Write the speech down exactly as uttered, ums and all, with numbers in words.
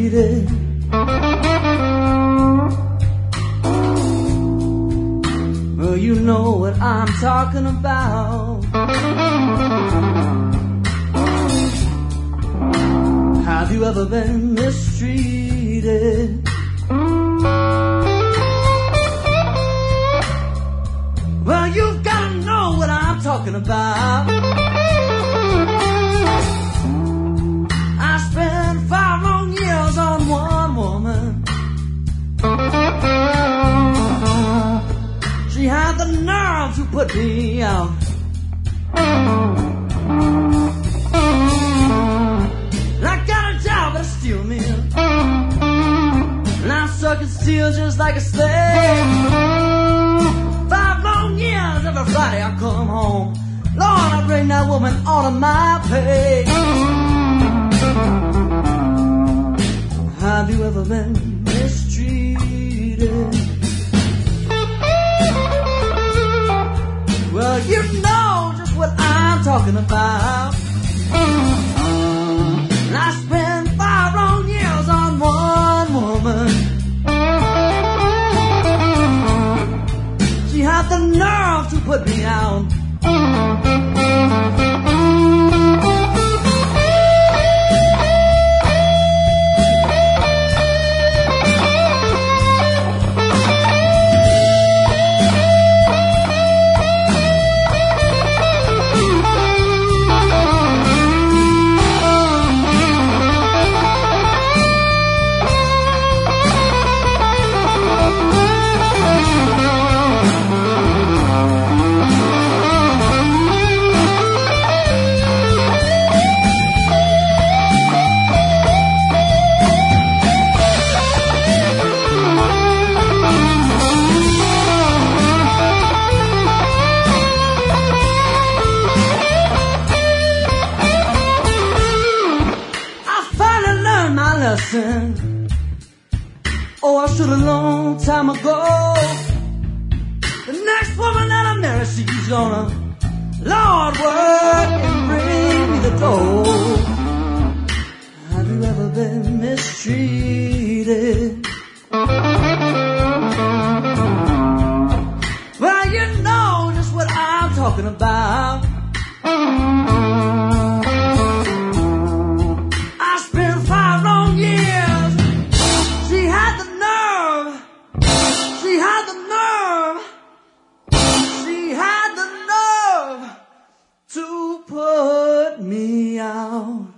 mistreated. Well, you know what I'm talking about. Have you ever been mistreated? Well, you've got to know what I'm talking about. I spent five long years on one woman. She had the nerve to put me out. And I got a job at a steel mill, and I suck and steal just like a slave. Five long years, every Friday I come home. Lord, I bring that woman all of my pay. Have you ever been mistreated? Well, you know just what I'm talking about. And I spent five long years on one woman. She had the nerve to put me out. Oh, I should have long time ago. The next woman that I marry, she's gonna, Lord, work and bring me the dough. Have you ever been mistreated? Well, you know just what I'm talking about. To put me out.